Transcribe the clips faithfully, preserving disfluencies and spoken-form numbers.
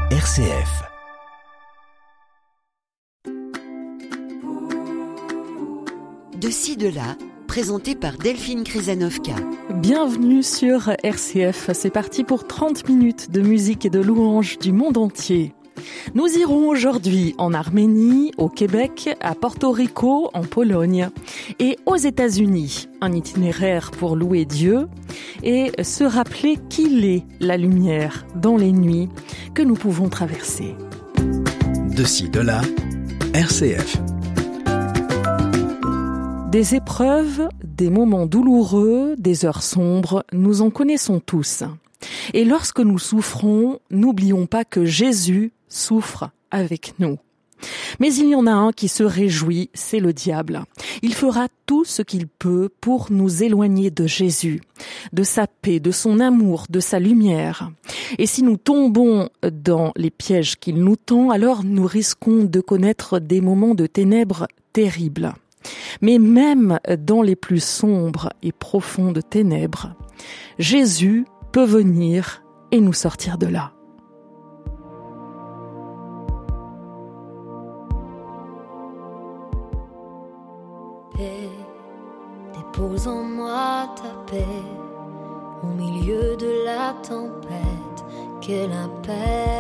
R C F. De ci, de là, présenté par Delphine Krizanovka. Bienvenue sur R C F, c'est parti pour trente minutes de musique et de louanges du monde entier. Nous irons aujourd'hui en Arménie, au Québec, à Porto Rico, en Pologne et aux États-Unis. Un itinéraire pour louer Dieu et se rappeler qu'il est la lumière dans les nuits que nous pouvons traverser. De ci, de là, R C F. Des épreuves, des moments douloureux, des heures sombres, nous en connaissons tous. Et lorsque nous souffrons, n'oublions pas que Jésus souffre avec nous. Mais il y en a un qui se réjouit, c'est le diable. Il fera tout ce qu'il peut pour nous éloigner de Jésus, de sa paix, de son amour, de sa lumière. Et si nous tombons dans les pièges qu'il nous tend, alors nous risquons de connaître des moments de ténèbres terribles. Mais même dans les plus sombres et profondes ténèbres, Jésus peut venir et nous sortir de là. Paix, dépose en moi ta paix, au milieu de la tempête, qu'elle apaise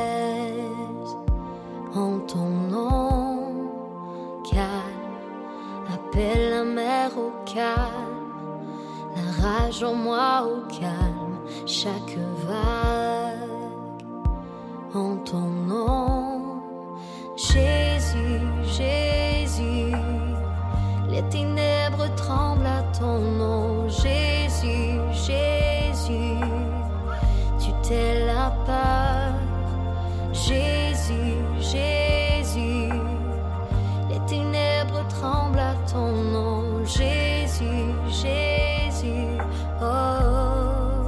en ton nom, calme, appelle la mer au calme, la rage en moi au calme, chaque vague en ton nom, Jésus, Jésus. Les ténèbres tremblent à ton nom, Jésus, Jésus. Tu t'es la peur, Jésus, Jésus. Les ténèbres tremblent à ton nom, Jésus, Jésus. Oh.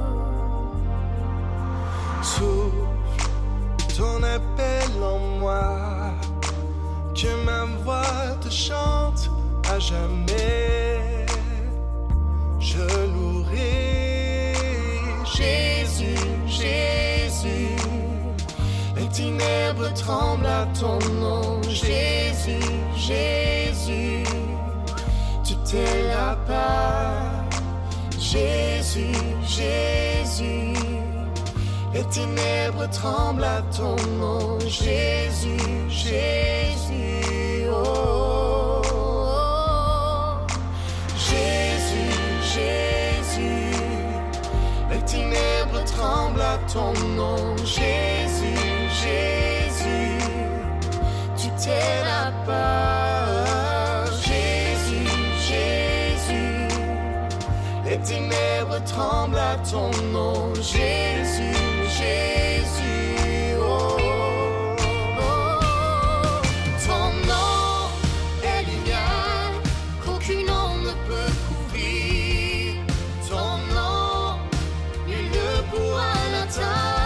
Souffle ton appel en moi, que ma voix te chante. À jamais, je louerai Jésus, Jésus. Les ténèbres tremblent à ton nom, Jésus, Jésus. Tu t'es la part, Jésus, Jésus. Les ténèbres tremblent à ton nom, Jésus, Jésus. Oh. Tremble à ton nom, Jésus, Jésus. Tu t'es la peur, Jésus, Jésus. Les ténèbres tremblent à ton nom, Jésus, Jésus. Oh, oh, oh. Ton nom est lumière qu'aucun nom ne peut couvrir. Ton nom pour un atteindre.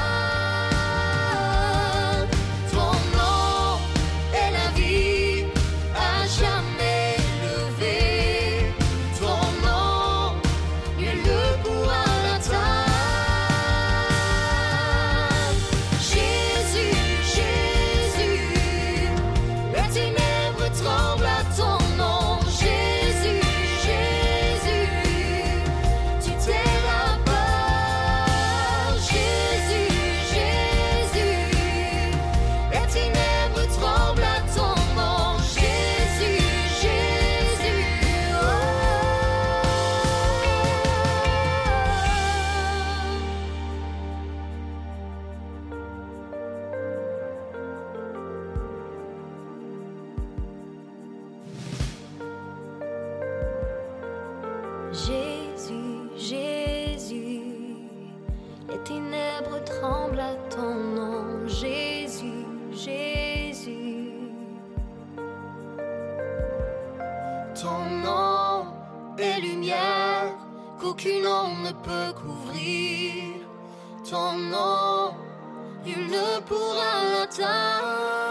Ton nom est la vie à jamais levée. Ton nom, nul ne pourra l'atteindre. Jésus, Jésus, les ténèbres tremblent à ton nom. Jésus, Jésus, tu t'es la peur. Jésus, Jésus, les ténèbres tremblent à ton nom, Jésus, Jésus, Jésus, Jésus, les ténèbres tremblent à ton nom, Jésus, Jésus. Ton nom est lumière qu'aucun nom ne peut couvrir. Ton nom, nul ne pourra l'atteindre.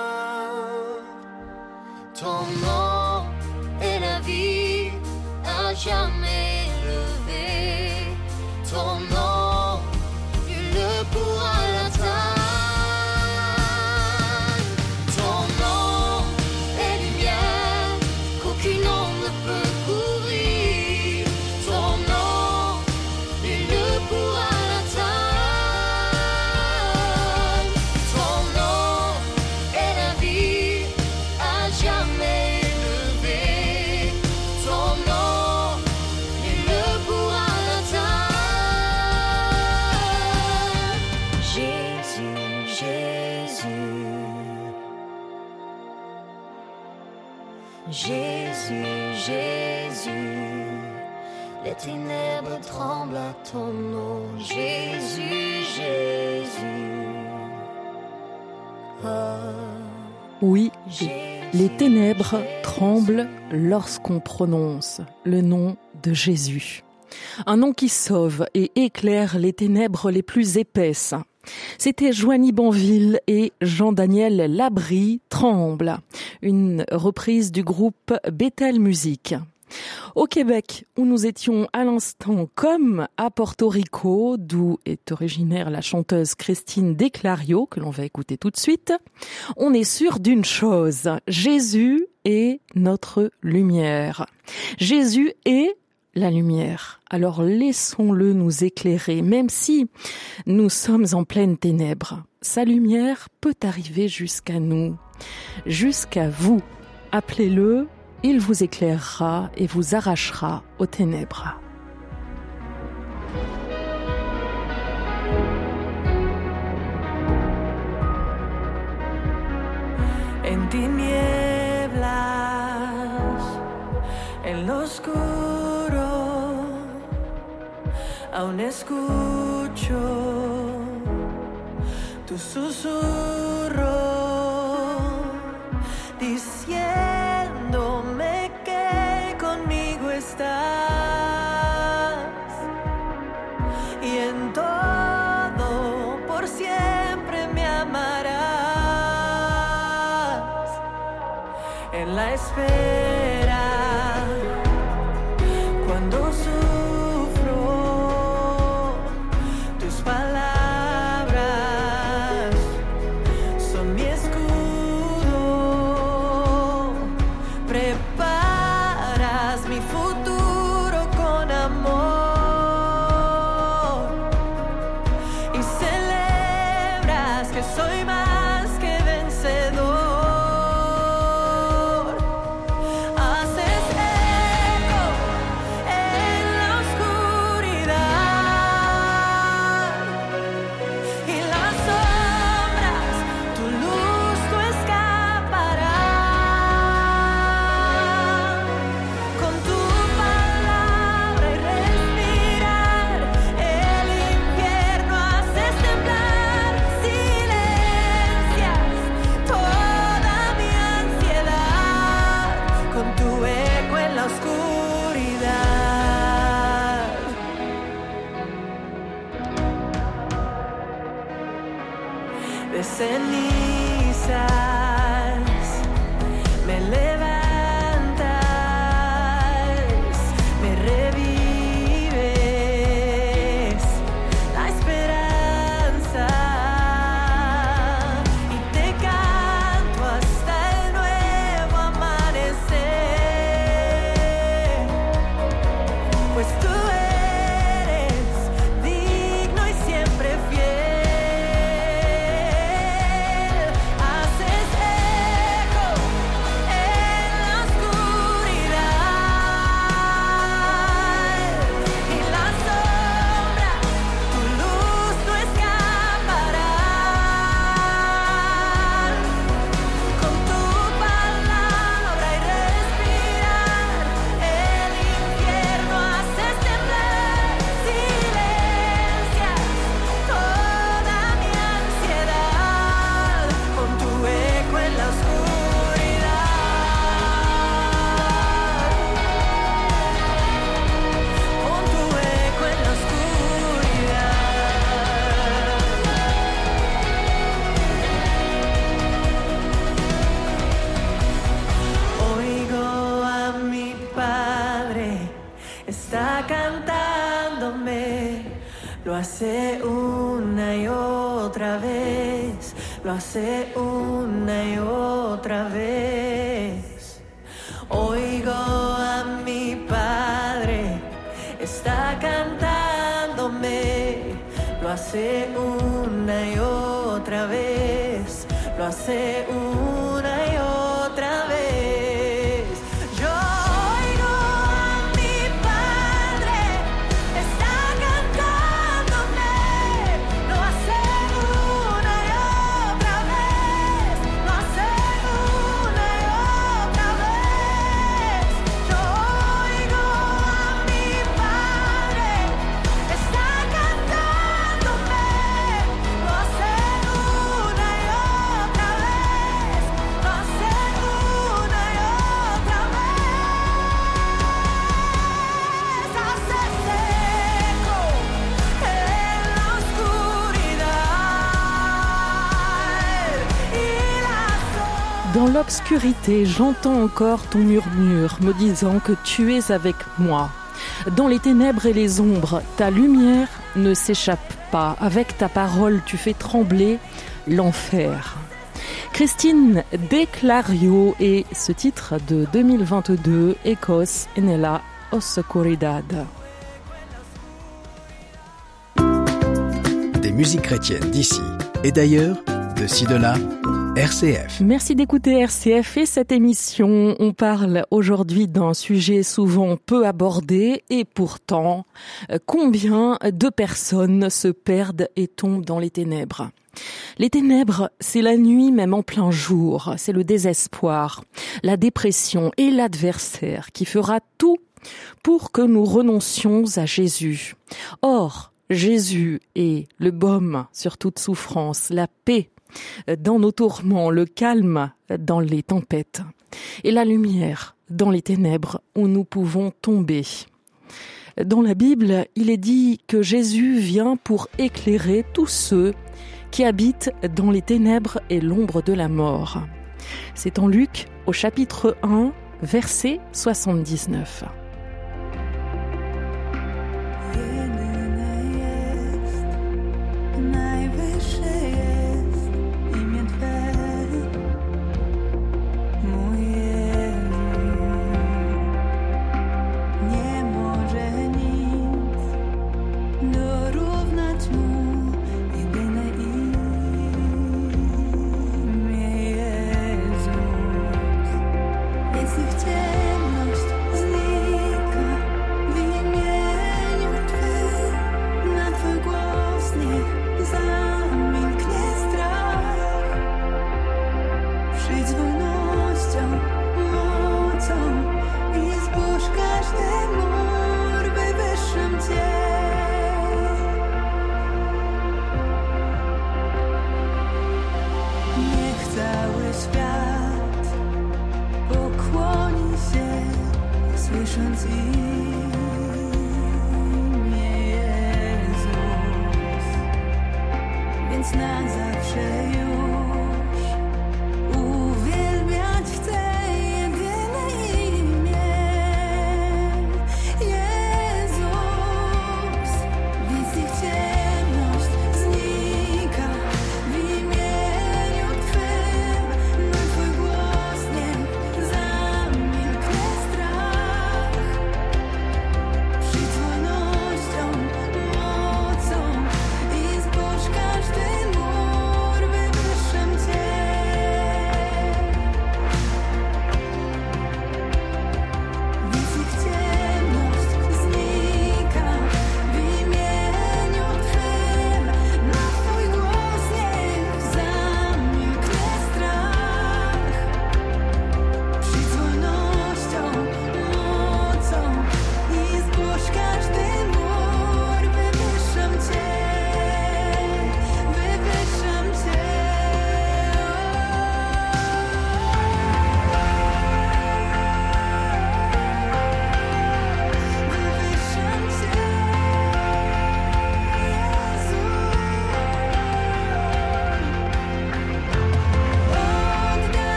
Ton nom est la vie à jamais levée. Ton nom, nul ne pourra l'atteindre. Jésus, Jésus, les ténèbres tremblent à ton nom. Jésus, Jésus. Oh, Oui, Jésus, les ténèbres tremblent lorsqu'on prononce le nom de Jésus. Un nom qui sauve et éclaire les ténèbres les plus épaisses. C'était Joanie Banville et Jean-Daniel Labrie, Tremble, une reprise du groupe Bethel Musique. Au Québec, où nous étions à l'instant comme à Porto Rico, d'où est originaire la chanteuse Christine Desclarios, que l'on va écouter tout de suite, on est sûr d'une chose, Jésus est notre lumière. Jésus est la lumière. Alors laissons-le nous éclairer, même si nous sommes en pleine ténèbres. Sa lumière peut arriver jusqu'à nous, jusqu'à vous. Appelez-le, il vous éclairera et vous arrachera aux ténèbres. En tinieblas, en lo oscuro, aún escucho tu susurro diciéndome que conmigo estás y en todo por siempre me amarás. En la espera, cuando sufro, tus palabras son mi escudo. Preparas mi futuro con amor y celebras que soy más que vencedor. De cenizas me levantas, me revives la esperanza y te canto hasta el nuevo amanecer, pues tú eres digno y siempre fiel. Está cantándome, lo hace una y otra vez, lo hace una y otra vez. Oigo a mi Padre, está cantándome, lo hace una y otra vez, lo hace una y otra vez. Una y otra vez. Dans l'obscurité, j'entends encore ton murmure me disant que tu es avec moi. Dans les ténèbres et les ombres, ta lumière ne s'échappe pas. Avec ta parole, tu fais trembler l'enfer. Christine Declario et ce titre de deux mille vingt-deux, Ecos nella oscuridad. Des musiques chrétiennes d'ici et d'ailleurs, de ci de là, R C F. Merci d'écouter R C F et cette émission. On parle aujourd'hui d'un sujet souvent peu abordé et pourtant, combien de personnes se perdent et tombent dans les ténèbres ? Les ténèbres, c'est la nuit même en plein jour, c'est le désespoir, la dépression et l'adversaire qui fera tout pour que nous renoncions à Jésus. Or, Jésus est le baume sur toute souffrance, la paix dans nos tourments, le calme dans les tempêtes et la lumière dans les ténèbres où nous pouvons tomber. Dans la Bible, il est dit que Jésus vient pour éclairer tous ceux qui habitent dans les ténèbres et l'ombre de la mort. C'est en Luc, au chapitre un, verset soixante-dix-neuf.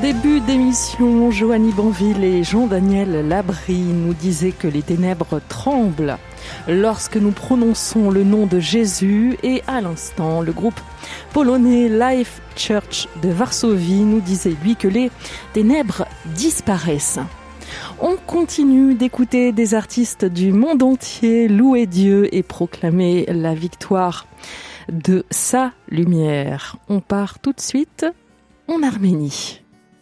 début d'émission, Joanny Banville et Jean-Daniel Labrie nous disaient que les ténèbres tremblent lorsque nous prononçons le nom de Jésus, et à l'instant, le groupe polonais Life Church de Varsovie nous disait lui que les ténèbres disparaissent. On continue d'écouter des artistes du monde entier louer Dieu et proclamer la victoire de sa lumière. On part tout de suite en Arménie.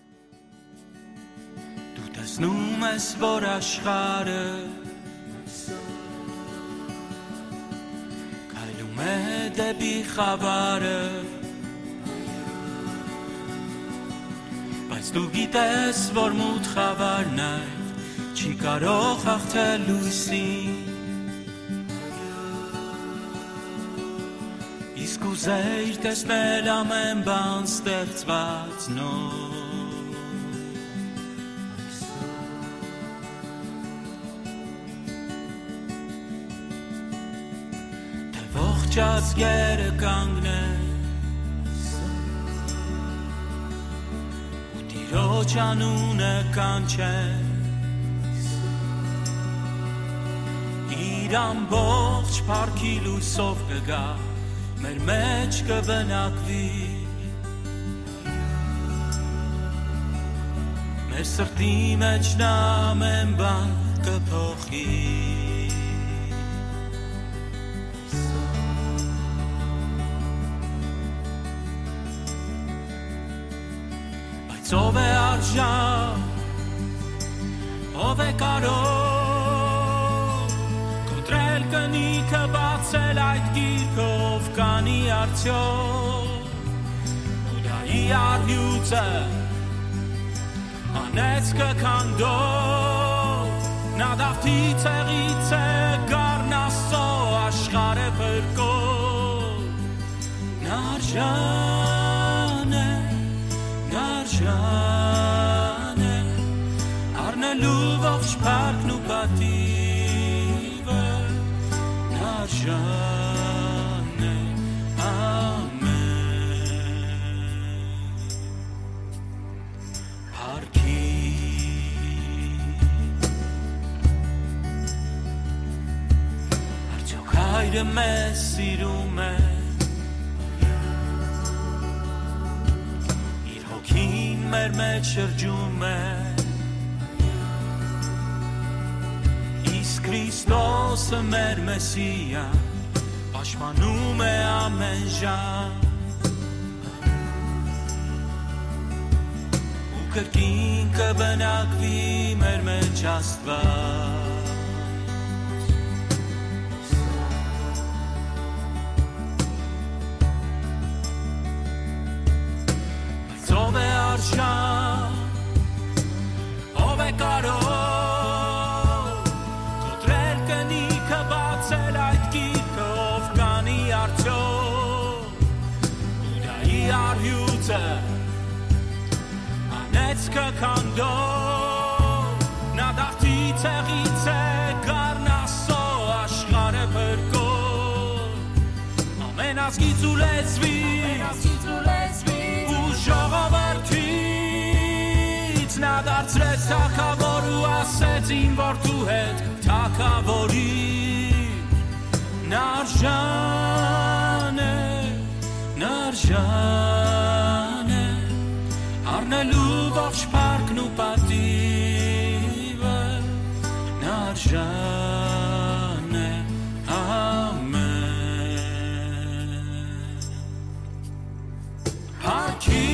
Բայց դու գիտես, որ մութ խավարն այդ չի կարող հաղթել լույսին, իսկ ուզեիր տեսնել ամեն բան ստեղծված նոր, թե ողջ ազգերը կանգնեն Տիրոջ անունը կանչեն, իր ամբողջ փառքի լույսով կգա, մեր մեջ կբնակվի, մեր սրտի մեջ նա ամեն բան կփոխի. Ով է արժան, ով է կարող կոտրել կնիքը բացել այդ գիրքը, ով կանի արդյոք Հուդայի արյուծը անեց կքանդով, նա դավթի ցեղից է գառն Աստծո աշխարհը փրկող, նա արժան է Արժան է առնելու ողջ փառքն ու պատիվը, արժան է ամեն փառքի. Արդյոք հայրը մեզ սիրում է, մեր մեջ շրջում է, իսկ Քրիստոսը մեր Մեսիան պաշտպանում է ամեն ժամ, ու կրկին կբնակվի մեր մեջ Աստված. Ով է արժան, ով է կարող կոտրել կնիքը բացել այդ գիրքը, ով կանի արդյոք Հուդայի արյուծը անեց կքանդով, նա դավթի ցեղից է գառն Աստծո աշխարհը փրկող, ամեն ազգից ու լեզվի ժողովրդից նա դարձրեց թագավոր ու ասեց իմ որդու հետ թագավորիր, նա արժան է, նա արժան է առնելու ողջ փառքն ու պատիվը, նա արժան է ամեն փառքի.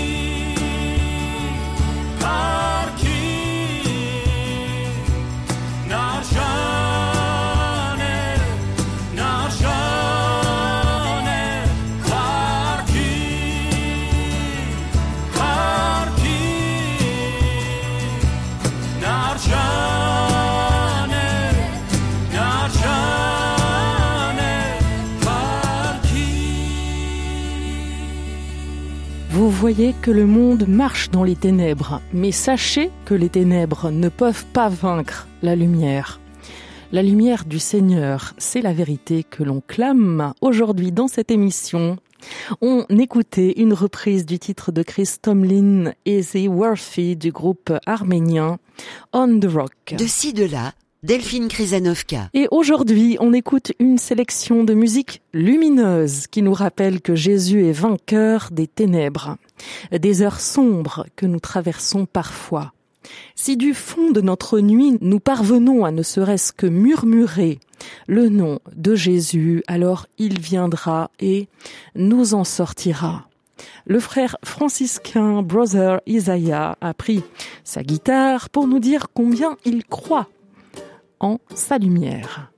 Vous voyez que le monde marche dans les ténèbres, mais sachez que les ténèbres ne peuvent pas vaincre la lumière. La lumière du Seigneur, c'est la vérité que l'on clame aujourd'hui dans cette émission. On écoutait une reprise du titre de Chris Tomlin et The Worthy du groupe arménien On the Rock. De ci, de là, Delphine Krizanovka. Et aujourd'hui, on écoute une sélection de musique lumineuse qui nous rappelle que Jésus est vainqueur des ténèbres, des heures sombres que nous traversons parfois. Si du fond de notre nuit, nous parvenons à ne serait-ce que murmurer le nom de Jésus, alors il viendra et nous en sortira. Le frère franciscain Brother Isaiah a pris sa guitare pour nous dire combien il croit en sa lumière.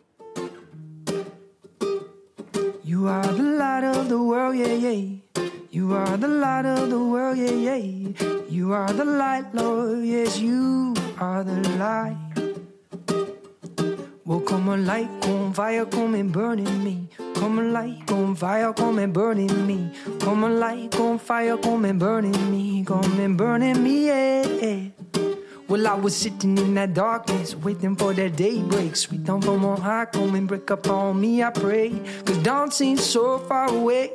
You are the light of the world, yeah, yeah. You are the light of the world, yeah, yeah. You are the light, Lord, yes, you are the light. Well, come on, light, come fire, come and burn in me. Come on, light, come fire, come and burn in me. Come on, light, come fire, come and burn in me. Come and burn in me, yeah, yeah. Well, I was sitting in that darkness, waiting for that daybreak. Sweet down from on high, come and break up on me, I pray. Cause dawn seems so far away.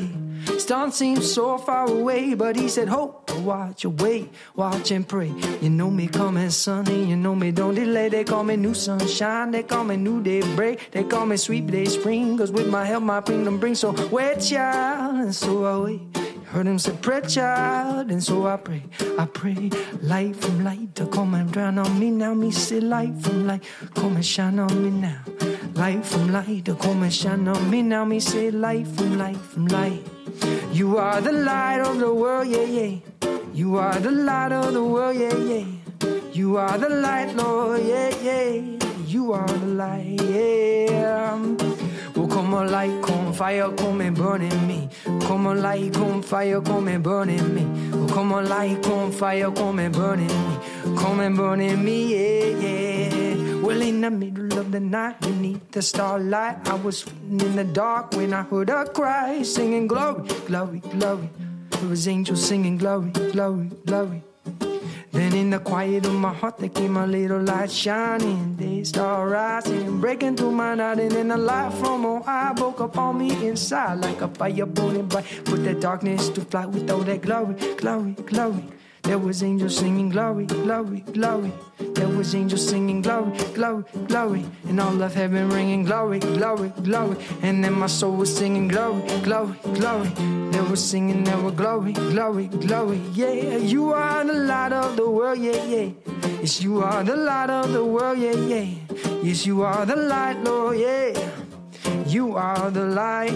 Dawn seems so far away, but he said, hope, watch, wait, watch and pray. You know me coming sunny, you know me don't delay. They call me new sunshine, they call me new daybreak. They call me sweet day spring, cause with my help my kingdom brings. So wait, child, and so I wait. Heard him say, pray, child, and so I pray, I pray. Light from light to come and drown on me now. Me say light from light, come and shine on me now. Light from light to come and shine on me now. Me say light from light, from light. You are the light of the world, yeah, yeah. You are the light of the world, yeah, yeah. You are the light, Lord, yeah, yeah. You are the light, yeah. Well, come on, light, come fire, come and burn in me. Come on, light, come fire, come and burn in me. Well, come on, light, come fire, come and burn in me. Come and burn in me, yeah, yeah. Well, in the middle of the night, beneath the starlight, I was in the dark when I heard her cry, singing glory, glory, glory. It was angels singing glory, glory, glory. Then in the quiet of my heart, there came a little light shining. They start rising, breaking through my night, and then a light from on high broke up on me inside like a fire burning bright. Put that darkness to flight with all that glory, glory, glory. There was angels singing glory, glory, glory. There was angels singing glory, glory, glory. And all of heaven ringing glory, glory, glory. And then my soul was singing glory, glory, glory. They were singing, there were glory, glory, glory. Yeah, you are the light of the world, yeah, yeah. Yes, you are the light of the world, yeah, yeah. Yes, you are the light, Lord, yeah. You are the light,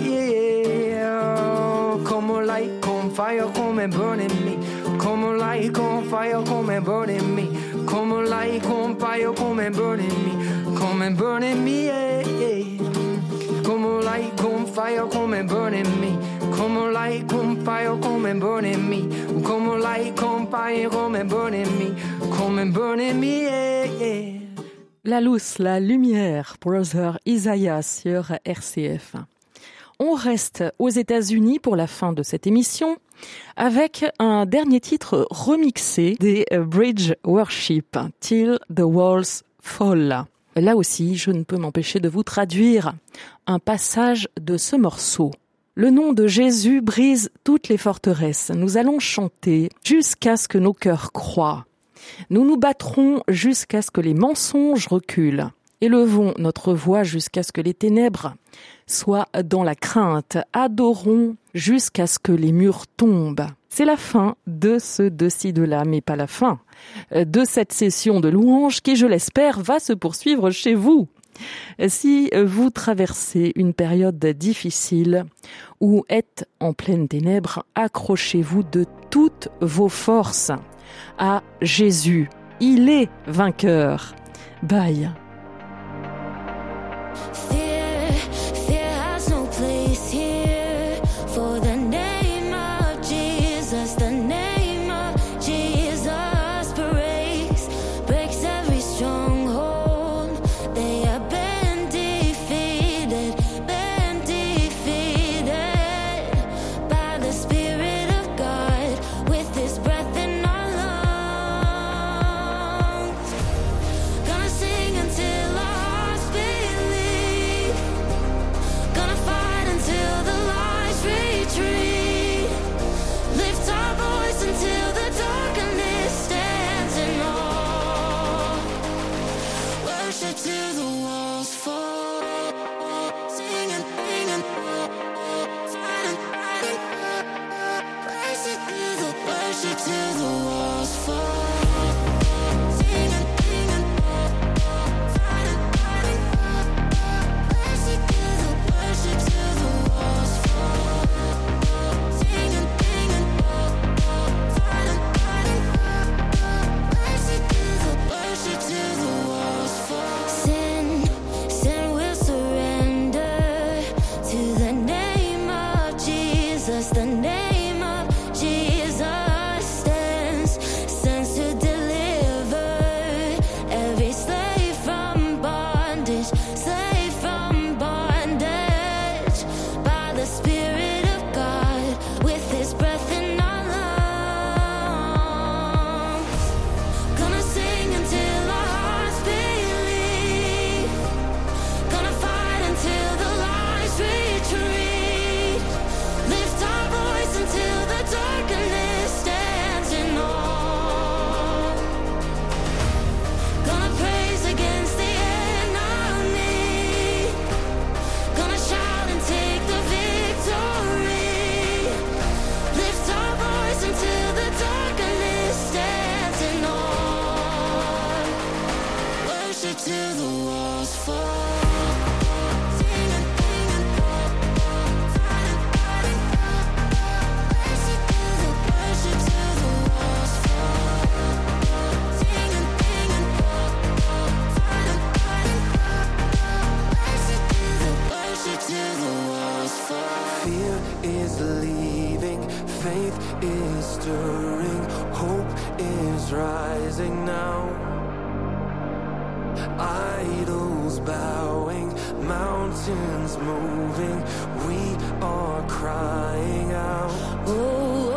yeah. Come on, light, come fire, come and burn in me. Come on, light, come fire, come and burn in me. Come on, light, come fire, come and burn in me. Come and burn in me, yeah, yeah. Come on, light, come fire, come and burn in me. Come on, light, come fire, come and burn in me. Come on, light, come fire, come and burn in me. Come and burn in me, yeah, yeah. La Luz, la lumière, Brother Isaiah sur R C F. On reste aux États-Unis pour la fin de cette émission avec un dernier titre remixé des Bridge Worship, Till the Walls Fall. Là aussi, je ne peux m'empêcher de vous traduire un passage de ce morceau. Le nom de Jésus brise toutes les forteresses. Nous allons chanter jusqu'à ce que nos cœurs croient. Nous nous battrons jusqu'à ce que les mensonges reculent. Élevons notre voix jusqu'à ce que les ténèbres soient dans la crainte. Adorons jusqu'à ce que les murs tombent. C'est la fin de ce de ci de là, mais pas la fin de cette session de louanges qui, je l'espère, va se poursuivre chez vous. Si vous traversez une période difficile ou êtes en pleine ténèbres, accrochez-vous de toutes vos forces à Jésus. Il est vainqueur. Bye. Gonna sing until our till the walls fall. Fear is leaving, faith is stirring, hope is rising now. Idols bowing, mountains moving, we are crying out. Oh,